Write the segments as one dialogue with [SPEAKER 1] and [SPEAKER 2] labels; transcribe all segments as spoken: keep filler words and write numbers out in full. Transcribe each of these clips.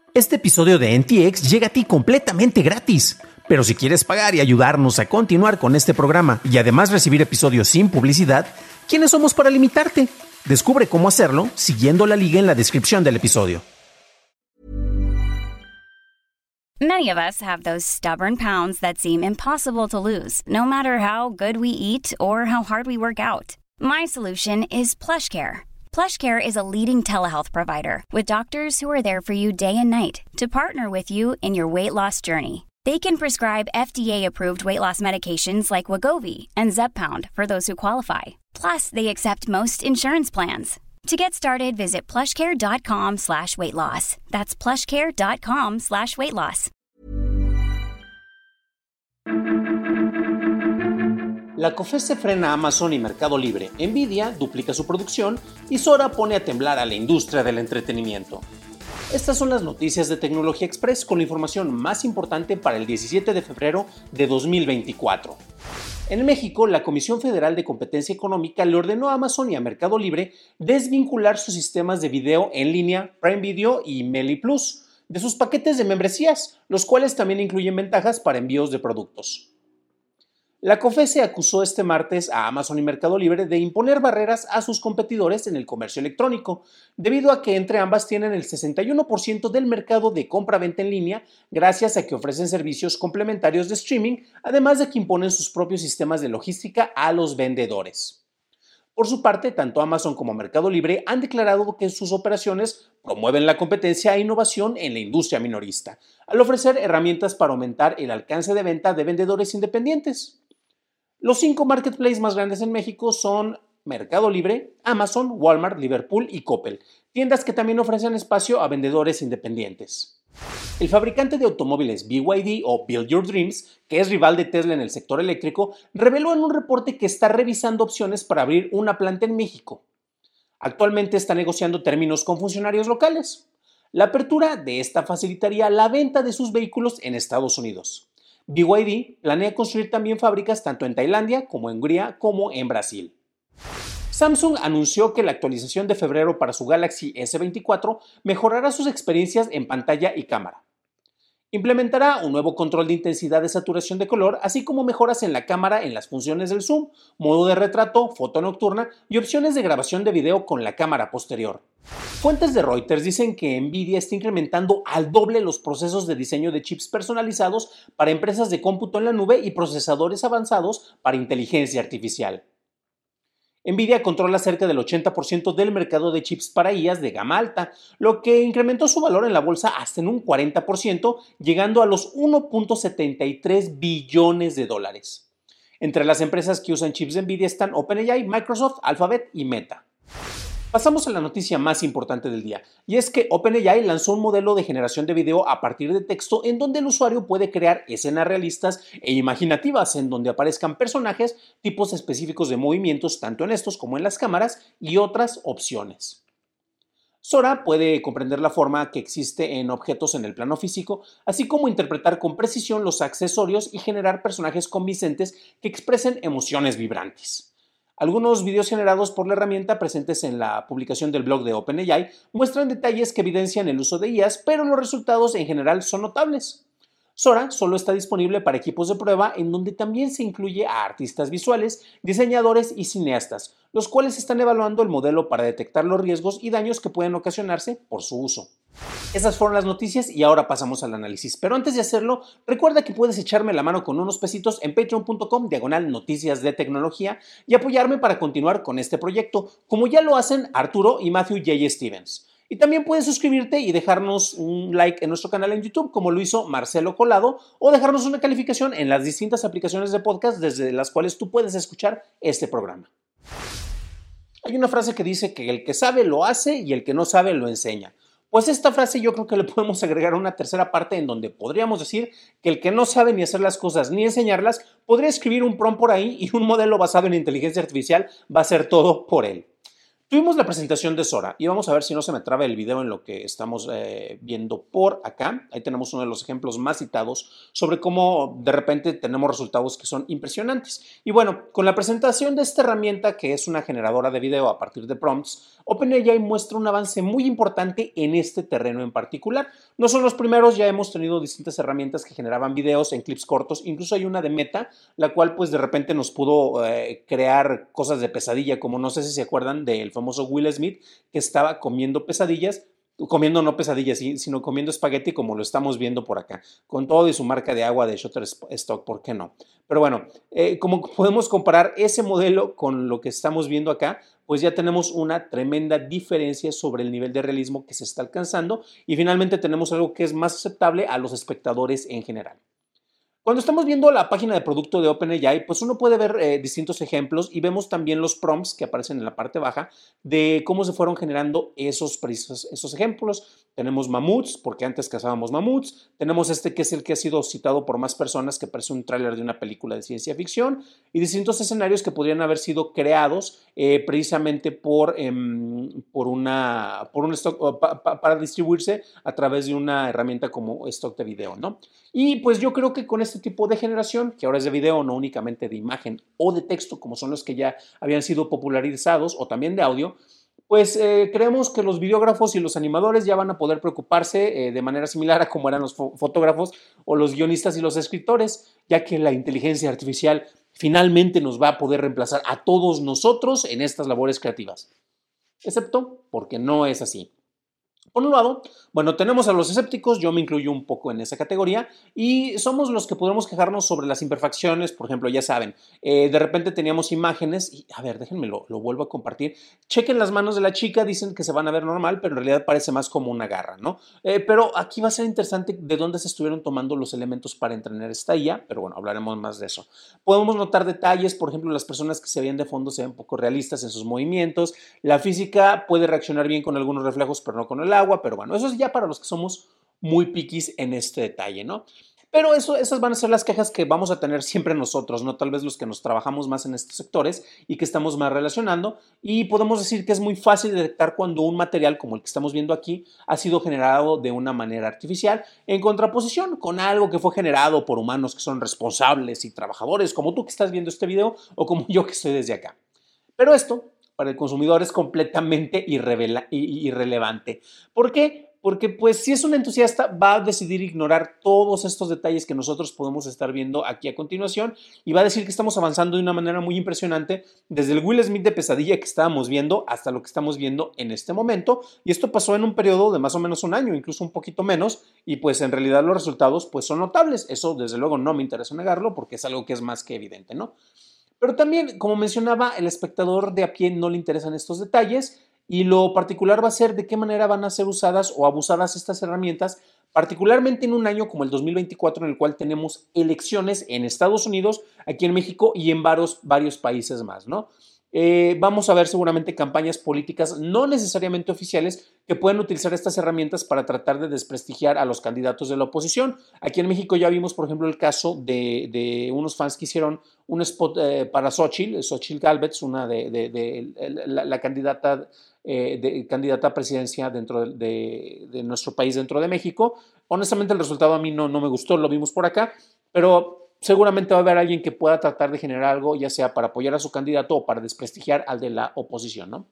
[SPEAKER 1] Este episodio de N T X llega a ti completamente gratis. Pero si quieres pagar y ayudarnos a continuar con este programa y además recibir episodios sin publicidad, ¿quiénes somos para limitarte? Descubre cómo hacerlo siguiendo la liga en la descripción del episodio.
[SPEAKER 2] Many of us have those stubborn pounds that seem impossible to lose, no matter how good we eat or how hard we work out. My solution is PlushCare. PlushCare is a leading telehealth provider with doctors who are there for you day and night to partner with you in your weight loss journey. They can prescribe F D A-approved weight loss medications like Wegovy and Zepbound for those who qualify. Plus, they accept most insurance plans. To get started, visit plushcare.com slash weight loss. That's plushcare.com slash weight loss.
[SPEAKER 1] La COFESE frena a Amazon y Mercado Libre, Nvidia duplica su producción y Sora pone a temblar a la industria del entretenimiento. Estas son las noticias de Tecnología Express con la información más importante para el diecisiete de febrero de dos mil veinticuatro. En México, la Comisión Federal de Competencia Económica le ordenó a Amazon y a Mercado Libre desvincular sus sistemas de video en línea Prime Video y Meli Plus de sus paquetes de membresías, los cuales también incluyen ventajas para envíos de productos. La COFESE acusó este martes a Amazon y Mercado Libre de imponer barreras a sus competidores en el comercio electrónico, debido a que entre ambas tienen el sesenta y uno por ciento del mercado de compra-venta en línea, gracias a que ofrecen servicios complementarios de streaming, además de que imponen sus propios sistemas de logística a los vendedores. Por su parte, tanto Amazon como Mercado Libre han declarado que sus operaciones promueven la competencia e innovación en la industria minorista, al ofrecer herramientas para aumentar el alcance de venta de vendedores independientes. Los cinco marketplaces más grandes en México son Mercado Libre, Amazon, Walmart, Liverpool y Coppel, tiendas que también ofrecen espacio a vendedores independientes. El fabricante de automóviles B Y D o Build Your Dreams, que es rival de Tesla en el sector eléctrico, reveló en un reporte que está revisando opciones para abrir una planta en México. Actualmente está negociando términos con funcionarios locales. La apertura de esta facilitaría la venta de sus vehículos en Estados Unidos. B Y D planea construir también fábricas tanto en Tailandia como en Hungría como en Brasil. Samsung anunció que la actualización de febrero para su Galaxy S veinticuatro mejorará sus experiencias en pantalla y cámara. Implementará un nuevo control de intensidad de saturación de color, así como mejoras en la cámara en las funciones del zoom, modo de retrato, foto nocturna y opciones de grabación de video con la cámara posterior. Fuentes de Reuters dicen que Nvidia está incrementando al doble los procesos de diseño de chips personalizados para empresas de cómputo en la nube y procesadores avanzados para inteligencia artificial. Nvidia controla cerca del ochenta por ciento del mercado de chips para I As de gama alta, lo que incrementó su valor en la bolsa hasta en un cuarenta por ciento, llegando a los uno punto setenta y tres billones de dólares. Entre las empresas que usan chips de Nvidia están OpenAI, Microsoft, Alphabet y Meta. Pasamos a la noticia más importante del día, y es que OpenAI lanzó un modelo de generación de video a partir de texto en donde el usuario puede crear escenas realistas e imaginativas en donde aparezcan personajes, tipos específicos de movimientos tanto en estos como en las cámaras y otras opciones. Sora puede comprender la forma que existe en objetos en el plano físico, así como interpretar con precisión los accesorios y generar personajes convincentes que expresen emociones vibrantes. Algunos videos generados por la herramienta presentes en la publicación del blog de OpenAI muestran detalles que evidencian el uso de I As, pero los resultados en general son notables. Sora solo está disponible para equipos de prueba en donde también se incluye a artistas visuales, diseñadores y cineastas, los cuales están evaluando el modelo para detectar los riesgos y daños que pueden ocasionarse por su uso. Esas fueron las noticias y ahora pasamos al análisis, pero antes de hacerlo, recuerda que puedes echarme la mano con unos pesitos en patreon.com diagonal noticias de tecnología y apoyarme para continuar con este proyecto, como ya lo hacen Arturo y Matthew J. Stevens. Y también puedes suscribirte y dejarnos un like en nuestro canal en YouTube, como lo hizo Marcelo Colado, o dejarnos una calificación en las distintas aplicaciones de podcast desde las cuales tú puedes escuchar este programa. Hay una frase que dice que el que sabe lo hace y el que no sabe lo enseña. Pues esta frase yo creo que le podemos agregar una tercera parte en donde podríamos decir que el que no sabe ni hacer las cosas ni enseñarlas podría escribir un prompt por ahí y un modelo basado en inteligencia artificial va a hacer todo por él. Tuvimos la presentación de Sora y vamos a ver si no se me traba el video en lo que estamos eh, viendo por acá. Ahí tenemos uno de los ejemplos más citados sobre cómo de repente tenemos resultados que son impresionantes. Y bueno, con la presentación de esta herramienta que es una generadora de video a partir de prompts, OpenAI muestra un avance muy importante en este terreno en particular. No son los primeros, ya hemos tenido distintas herramientas que generaban videos en clips cortos. Incluso hay una de Meta, la cual pues de repente nos pudo eh, crear cosas de pesadilla, como no sé si se acuerdan del famoso Will Smith que estaba comiendo pesadillas, comiendo no pesadillas, sino comiendo espagueti como lo estamos viendo por acá, con todo y su marca de agua de Shutterstock, ¿por qué no? Pero bueno, eh, como podemos comparar ese modelo con lo que estamos viendo acá, pues ya tenemos una tremenda diferencia sobre el nivel de realismo que se está alcanzando y finalmente tenemos algo que es más aceptable a los espectadores en general. Cuando estamos viendo la página de producto de OpenAI, pues uno puede ver eh, distintos ejemplos y vemos también los prompts que aparecen en la parte baja de cómo se fueron generando esos, esos, esos ejemplos. Tenemos mamuts, porque antes cazábamos mamuts. Tenemos este que es el que ha sido citado por más personas, que parece un tráiler de una película de ciencia ficción, y distintos escenarios que podrían haber sido creados eh, precisamente por, eh, por, una, por un stock, pa, pa, para distribuirse a través de una herramienta como stock de video, ¿no? Y pues yo creo que con este tipo de generación, que ahora es de video, no únicamente de imagen o de texto, como son los que ya habían sido popularizados, o también de audio, pues eh, creemos que los videógrafos y los animadores ya van a poder preocuparse eh, de manera similar a como eran los fo- fotógrafos o los guionistas y los escritores, ya que la inteligencia artificial finalmente nos va a poder reemplazar a todos nosotros en estas labores creativas. Excepto porque no es así. Por un lado, bueno, tenemos a los escépticos, yo me incluyo un poco en esa categoría, y somos los que podemos quejarnos sobre las imperfecciones. Por ejemplo, ya saben, eh, de repente teníamos imágenes, y a ver, déjenme lo, lo vuelvo a compartir. Chequen las manos de la chica, dicen que se van a ver normal, pero en realidad parece más como una garra, ¿no? Eh, pero aquí va a ser interesante de dónde se estuvieron tomando los elementos para entrenar esta I A, pero bueno, hablaremos más de eso. Podemos notar detalles, por ejemplo, las personas que se ven de fondo se ven poco realistas en sus movimientos. La física puede reaccionar bien con algunos reflejos, pero no con el agua, pero bueno, eso es ya para los que somos muy piquis en este detalle, ¿no? Pero eso, esas van a ser las quejas que vamos a tener siempre nosotros, ¿no? Tal vez los que nos trabajamos más en estos sectores y que estamos más relacionando, y podemos decir que es muy fácil detectar cuando un material como el que estamos viendo aquí ha sido generado de una manera artificial en contraposición con algo que fue generado por humanos que son responsables y trabajadores, como tú que estás viendo este video o como yo que estoy desde acá. Pero esto para el consumidor es completamente irrevela, irrelevante. ¿Por qué? Porque pues si es un entusiasta va a decidir ignorar todos estos detalles que nosotros podemos estar viendo aquí a continuación y va a decir que estamos avanzando de una manera muy impresionante desde el Will Smith de pesadilla que estábamos viendo hasta lo que estamos viendo en este momento, y esto pasó en un periodo de más o menos un año, incluso un poquito menos, y pues en realidad los resultados pues son notables. Eso desde luego no me interesa negarlo porque es algo que es más que evidente, ¿no? Pero también, como mencionaba, el espectador de a pie no le interesan estos detalles, y lo particular va a ser de qué manera van a ser usadas o abusadas estas herramientas, particularmente en un año como el dos mil veinticuatro, en el cual tenemos elecciones en Estados Unidos, aquí en México y en varios, varios países más, ¿no? Eh, vamos a ver seguramente campañas políticas no necesariamente oficiales que pueden utilizar estas herramientas para tratar de desprestigiar a los candidatos de la oposición. Aquí en México ya vimos, por ejemplo, el caso de, de unos fans que hicieron un spot eh, para Xochitl, Xochitl Gálvez, una de, de, de, de la, la candidata, eh, de, candidata a presidencia dentro de, de, de nuestro país, dentro de México. Honestamente, el resultado a mí no, no me gustó, lo vimos por acá, pero seguramente va a haber alguien que pueda tratar de generar algo, ya sea para apoyar a su candidato o para desprestigiar al de la oposición, ¿no?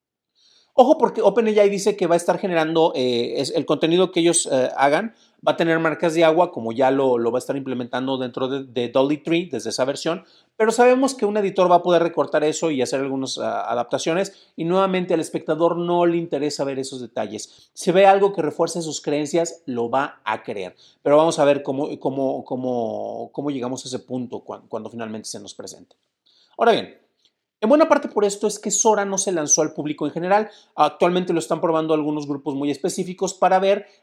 [SPEAKER 1] Ojo, porque OpenAI dice que va a estar generando eh, es, el contenido que ellos eh, hagan, va a tener marcas de agua, como ya lo, lo va a estar implementando dentro de, de Dolly tres desde esa versión, pero sabemos que un editor va a poder recortar eso y hacer algunas uh, adaptaciones, y nuevamente al espectador no le interesa ver esos detalles. Si ve algo que refuerce sus creencias, lo va a querer, pero vamos a ver cómo, cómo, cómo, cómo llegamos a ese punto cuando, cuando finalmente se nos presente. Ahora bien, en buena parte por esto es que Sora no se lanzó al público en general. Actualmente lo están probando algunos grupos muy específicos para ver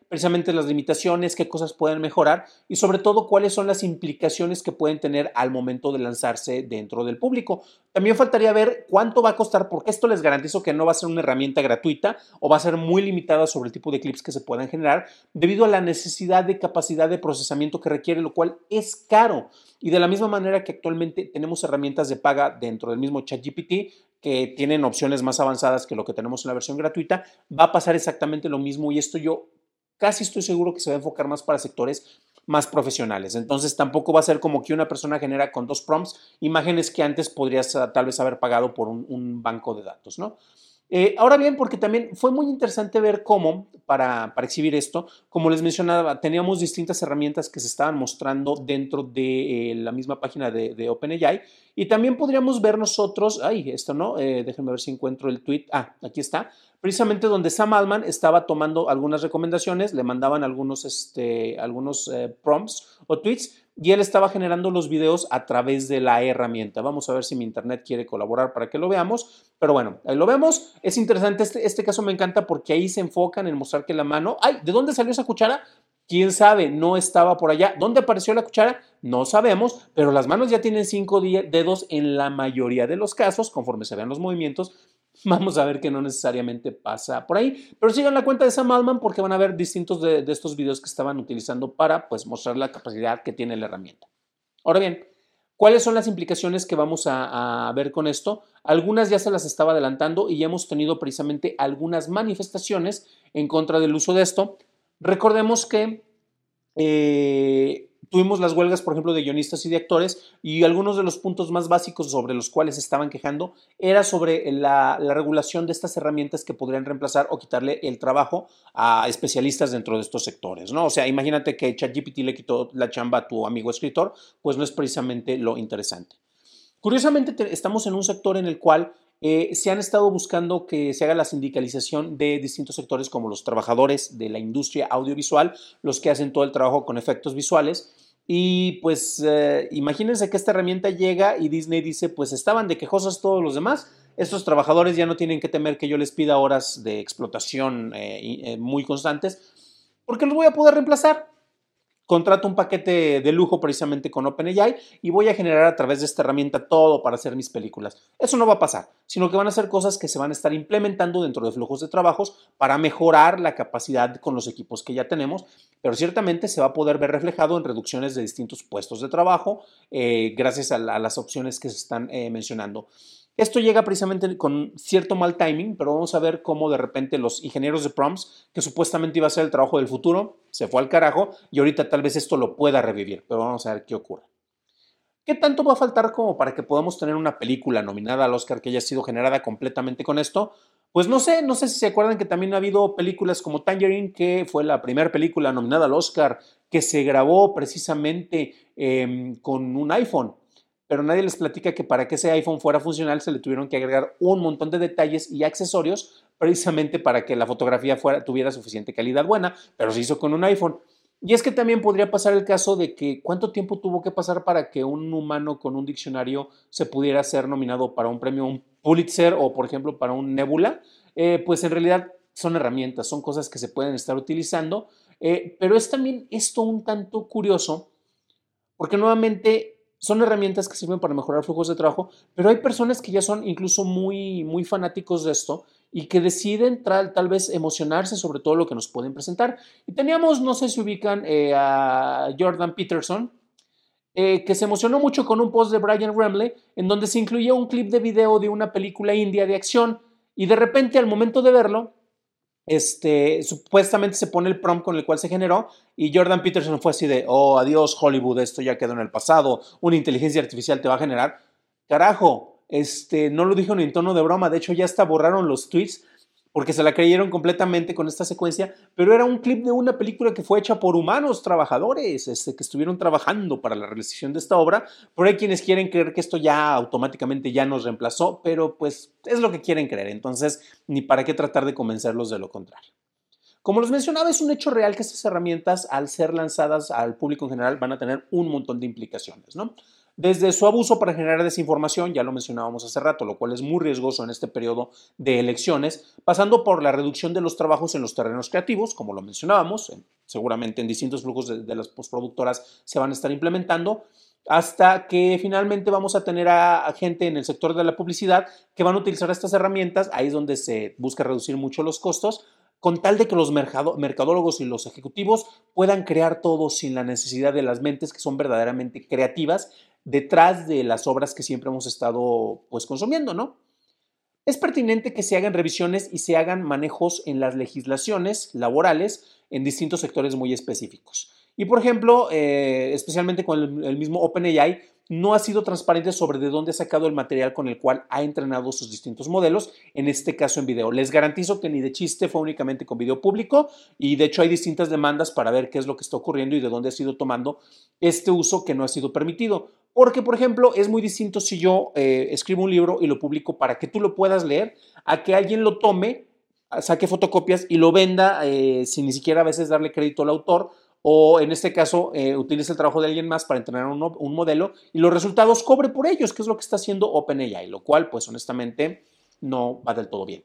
[SPEAKER 1] precisamente las limitaciones, qué cosas pueden mejorar y sobre todo cuáles son las implicaciones que pueden tener al momento de lanzarse dentro del público. También faltaría ver cuánto va a costar, porque esto les garantizo que no va a ser una herramienta gratuita o va a ser muy limitada sobre el tipo de clips que se puedan generar debido a la necesidad de capacidad de procesamiento que requiere, lo cual es caro. Y de la misma manera que actualmente tenemos herramientas de paga dentro del mismo ChatGPT que tienen opciones más avanzadas que lo que tenemos en la versión gratuita, va a pasar exactamente lo mismo y esto yo casi estoy seguro que se va a enfocar más para sectores más profesionales. Entonces tampoco va a ser como que una persona genera con dos prompts imágenes que antes podrías uh, tal vez haber pagado por un, un banco de datos, ¿no? Eh, ahora bien, porque también fue muy interesante ver cómo, para, para exhibir esto, como les mencionaba, teníamos distintas herramientas que se estaban mostrando dentro de eh, la misma página de, de OpenAI y también podríamos ver nosotros, ay, esto no, eh, déjenme ver si encuentro el tweet, ah, aquí está, precisamente donde Sam Altman estaba tomando algunas recomendaciones, le mandaban algunos, este, algunos eh, prompts o tweets y él estaba generando los videos a través de la herramienta. Vamos a ver si mi internet quiere colaborar para que lo veamos, pero bueno, ahí lo vemos. Es interesante, este, este caso me encanta porque ahí se enfocan en mostrar que la mano, ay, ¿de dónde salió esa cuchara? ¿Quién sabe? No estaba por allá. ¿Dónde apareció la cuchara? No sabemos, pero las manos ya tienen cinco dedos en la mayoría de los casos, conforme se vean los movimientos. Vamos a ver que no necesariamente pasa por ahí, pero sigan la cuenta de Sam Altman porque van a ver distintos de, de estos videos que estaban utilizando para pues, mostrar la capacidad que tiene la herramienta. Ahora bien, ¿cuáles son las implicaciones que vamos a, a ver con esto? Algunas ya se las estaba adelantando y ya hemos tenido precisamente algunas manifestaciones en contra del uso de esto. Recordemos que eh, tuvimos las huelgas, por ejemplo, de guionistas y de actores y algunos de los puntos más básicos sobre los cuales se estaban quejando era sobre la, la regulación de estas herramientas que podrían reemplazar o quitarle el trabajo a especialistas dentro de estos sectores, ¿no? O sea, imagínate que ChatGPT le quitó la chamba a tu amigo escritor, pues no es precisamente lo interesante. Curiosamente, te, estamos en un sector en el cual eh, se han estado buscando que se haga la sindicalización de distintos sectores como los trabajadores de la industria audiovisual, los que hacen todo el trabajo con efectos visuales. Y pues eh, imagínense que esta herramienta llega y Disney dice, pues estaban de quejosos todos los demás, estos trabajadores ya no tienen que temer que yo les pida horas de explotación eh, eh, muy constantes, porque los voy a poder reemplazar. Contrato un paquete de lujo precisamente con OpenAI y voy a generar a través de esta herramienta todo para hacer mis películas. Eso no va a pasar, sino que van a ser cosas que se van a estar implementando dentro de flujos de trabajos para mejorar la capacidad con los equipos que ya tenemos, pero ciertamente se va a poder ver reflejado en reducciones de distintos puestos de trabajo eh, gracias a, la, a las opciones que se están eh, mencionando. Esto llega precisamente con cierto mal timing, pero vamos a ver cómo de repente los ingenieros de prompts, que supuestamente iba a ser el trabajo del futuro, se fue al carajo y ahorita tal vez esto lo pueda revivir, pero vamos a ver qué ocurre. ¿Qué tanto va a faltar como para que podamos tener una película nominada al Oscar que haya sido generada completamente con esto? Pues no sé, no sé si se acuerdan que también ha habido películas como Tangerine, que fue la primera película nominada al Oscar, que se grabó precisamente eh, con un iPhone. Pero nadie les platica que para que ese iPhone fuera funcional se le tuvieron que agregar un montón de detalles y accesorios precisamente para que la fotografía fuera, tuviera suficiente calidad buena, pero se hizo con un iPhone. Y es que también podría pasar el caso de que cuánto tiempo tuvo que pasar para que un humano con un diccionario se pudiera ser nominado para un premio, un Pulitzer o por ejemplo para un Nebula, eh, pues en realidad son herramientas, son cosas que se pueden estar utilizando, eh, pero es también esto un tanto curioso porque nuevamente son herramientas que sirven para mejorar flujos de trabajo, pero hay personas que ya son incluso muy, muy fanáticos de esto y que deciden tal, tal vez emocionarse sobre todo lo que nos pueden presentar. Y teníamos, no sé si ubican eh, a Jordan Peterson, eh, que se emocionó mucho con un post de Brian Ramley en donde se incluía un clip de video de una película india de acción y de repente al momento de verlo, Este, supuestamente se pone el prompt con el cual se generó y Jordan Peterson fue así de, oh, adiós Hollywood, esto ya quedó en el pasado, una inteligencia artificial te va a generar. Carajo, este, no lo dijo ni en tono de broma, de hecho ya hasta borraron los tweets porque se la creyeron completamente con esta secuencia, pero era un clip de una película que fue hecha por humanos trabajadores este, que estuvieron trabajando para la realización de esta obra. Por ahí quienes quieren creer que esto ya automáticamente ya nos reemplazó, pero pues es lo que quieren creer, entonces ni para qué tratar de convencerlos de lo contrario. Como les mencionaba, es un hecho real que estas herramientas, al ser lanzadas al público en general, van a tener un montón de implicaciones, ¿no? desde su abuso para generar desinformación, ya lo mencionábamos hace rato, lo cual es muy riesgoso en este periodo de elecciones, pasando por la reducción de los trabajos en los terrenos creativos, como lo mencionábamos, seguramente en distintos flujos de, de las postproductoras se van a estar implementando, hasta que finalmente vamos a tener a, a gente en el sector de la publicidad que van a utilizar estas herramientas, ahí es donde se busca reducir mucho los costos, con tal de que los mercado, mercadólogos y los ejecutivos puedan crear todo sin la necesidad de las mentes que son verdaderamente creativas detrás de las obras que siempre hemos estado pues consumiendo, ¿no? Es pertinente que se hagan revisiones y se hagan manejos en las legislaciones laborales en distintos sectores muy específicos. Y por ejemplo, eh, especialmente con el, el mismo OpenAI, no ha sido transparente sobre de dónde ha sacado el material con el cual ha entrenado sus distintos modelos, en este caso en video. Les garantizo que ni de chiste fue únicamente con video público y de hecho hay distintas demandas para ver qué es lo que está ocurriendo y de dónde ha sido tomando este uso que no ha sido permitido. Porque, por ejemplo, es muy distinto si yo eh, escribo un libro y lo publico para que tú lo puedas leer, a que alguien lo tome, saque fotocopias y lo venda eh, sin ni siquiera a veces darle crédito al autor, o en este caso eh, utilice el trabajo de alguien más para entrenar un, un modelo y los resultados cobre por ellos, que es lo que está haciendo OpenAI, lo cual, pues honestamente, no va del todo bien.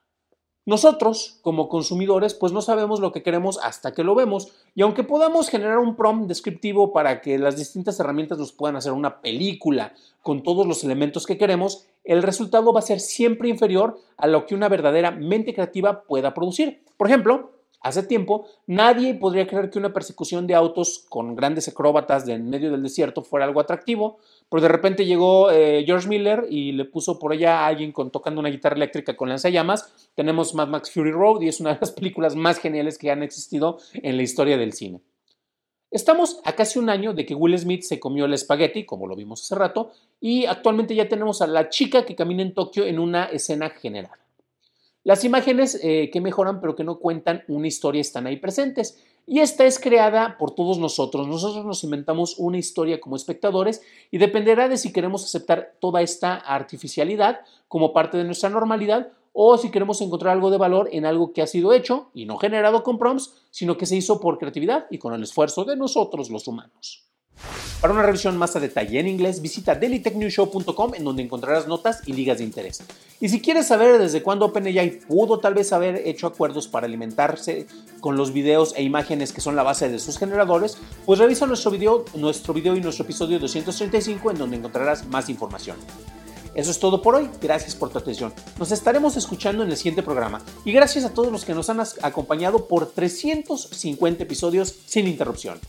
[SPEAKER 1] Nosotros, como consumidores, pues no sabemos lo que queremos hasta que lo vemos. Y aunque podamos generar un prompt descriptivo para que las distintas herramientas nos puedan hacer una película con todos los elementos que queremos, el resultado va a ser siempre inferior a lo que una verdadera mente creativa pueda producir. Por ejemplo, hace tiempo, nadie podría creer que una persecución de autos con grandes acróbatas de en medio del desierto fuera algo atractivo, pero de repente llegó eh, George Miller y le puso por allá a alguien con, tocando una guitarra eléctrica con lanzallamas. Tenemos Mad Max Fury Road y es una de las películas más geniales que han existido en la historia del cine. Estamos a casi un año de que Will Smith se comió el espagueti, como lo vimos hace rato, y actualmente ya tenemos a la chica que camina en Tokio en una escena general. Las imágenes eh, que mejoran pero que no cuentan una historia están ahí presentes y esta es creada por todos nosotros. Nosotros nos inventamos una historia como espectadores y dependerá de si queremos aceptar toda esta artificialidad como parte de nuestra normalidad o si queremos encontrar algo de valor en algo que ha sido hecho y no generado con prompts, sino que se hizo por creatividad y con el esfuerzo de nosotros los humanos. Para una revisión más a detalle en inglés, visita daily tech news show punto com en donde encontrarás notas y ligas de interés. Y si quieres saber desde cuándo OpenAI pudo tal vez haber hecho acuerdos para alimentarse con los videos e imágenes que son la base de sus generadores, pues revisa nuestro video, nuestro video y nuestro episodio doscientos treinta y cinco en donde encontrarás más información. Eso es todo por hoy, gracias por tu atención. Nos estaremos escuchando en el siguiente programa y gracias a todos los que nos han acompañado por trescientos cincuenta episodios sin interrupción.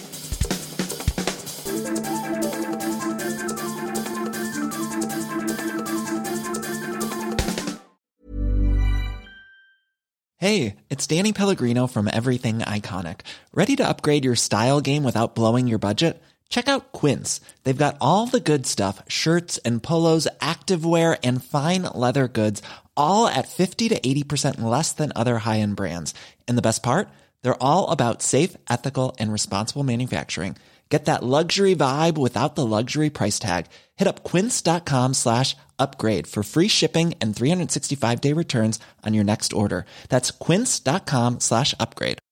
[SPEAKER 3] Hey, it's Danny Pellegrino from Everything Iconic. Ready to upgrade your style game without blowing your budget? Check out Quince. They've got all the good stuff, shirts and polos, activewear, and fine leather goods, all at fifty to eighty percent less than other high-end brands. And the best part? They're all about safe, ethical, and responsible manufacturing. Get that luxury vibe without the luxury price tag. Hit up quince.com slash upgrade for free shipping and three sixty-five day returns on your next order. That's quince.com slash upgrade.